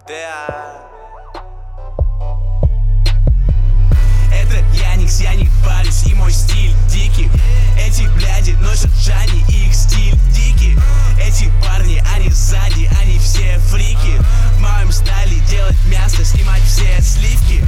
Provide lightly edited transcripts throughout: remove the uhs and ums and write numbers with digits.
Это Яникс, я не парюсь, и мой стиль дикий. Эти бляди носят Джани, и их стиль дикий. Эти парни, они сзади, они все фрики. В моем стайле делать мясо, снимать все сливки.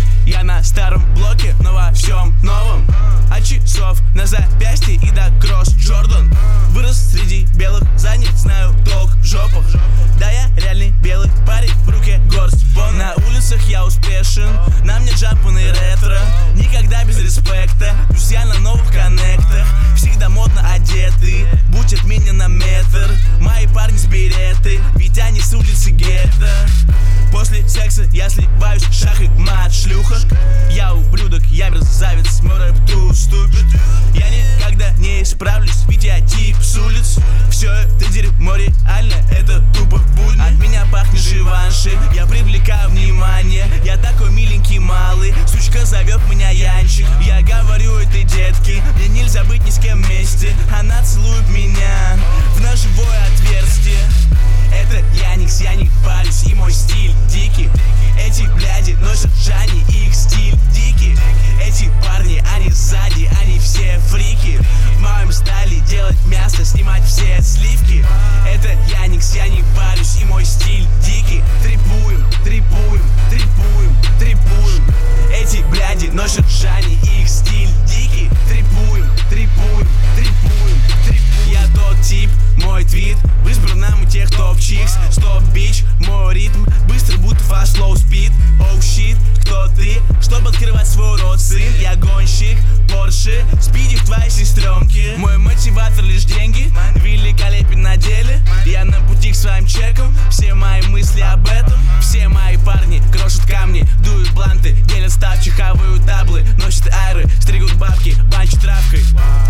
Я на старом блоке, но во всем новом. От часов на запястье и до кросс Джордан. Вырос среди белых задниц, знаю толк в жопах. Да, я реальный белый парень, в руке горсть бон. На улицах я успешен, на мне джампан и ретро. Никогда без респекта, друзья на новых коннектах. Всегда модно одеты, будь от меня на метр. Мои парни с береты, ведь они с улицы гетто. После секса я сливаюсь, шах и мат, шлюха. Я ублюдок, я мерзавец, мой рэп уступит. Я никогда не исправлюсь, ведь я тип с улиц. Все это дерьмо реально, это тупо будни. От меня пахнет Живанши, я привлекаю внимание. Я такой миленький малый, сучка зовет меня Янчик. Я говорю этой детке, мне нельзя быть ни с кем вместе. Она целует меня в ножевое отверстие. Это Яникс, я не парюсь, и мой стиль дикий. Эти бляди носят Джани, и их стиль дикий. Эти парни, они сзади, они все фрики. В моем стайле делать мясо, снимать все сливки. Это Яникс, я не парюсь, и мой стиль дикий. Трипуем, трипуем, трипуем, трипуем. Эти бляди носят Джани, и их стиль дикий. Трипуем, трипуем, трипуем, трипуем. Я тот тип, мой твит в избранном у тех топ-чикс. Стоп, бич, мой ритм быстро, будто fast, slow speed. Oh shit, кто ты, чтобы открывать свой рот, сын? Я гонщик, Порше, спиди в твоей сестренке. Мой мотиватор лишь деньги, великолепен на деле. Я на пути к своим чекам, все мои мысли об этом. Все мои парни крошат камни, дуют бланты, делят ставчи, хавают таблы, носят айры, стригут бабки, банчат травкой.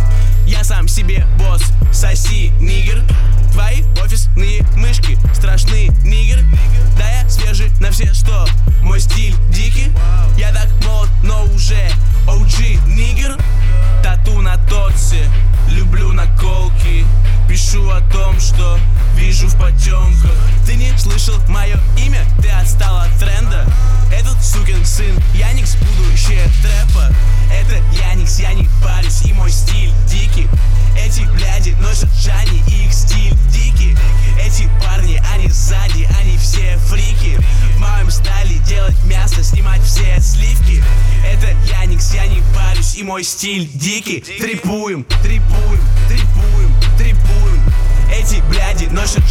Я сам себе босс, соси, нигер. Твои офисные мышки, страшный нигер. Да, я свежий на все 100, мой стиль дикий. Я так молод, но уже OG нигер. Тату на торсе, люблю наколки. Пишу о том, что вижу в потемках. Ты не слышал мое имя, ты отстал от тренда. Этот сукин сын Яникс, будущее трэпа. Это Яникс, я не парюсь, и мой стиль дикий. Эти бляди носят Джани, и их стиль дикий. Эти парни, они сзади, они все фрики. В моем стайле делать мясо, снимать все сливки. Это Яникс, я не парюсь, и мой стиль дикий. Трипуем, трипуем, трипуем, трипуем. Эти бляди носят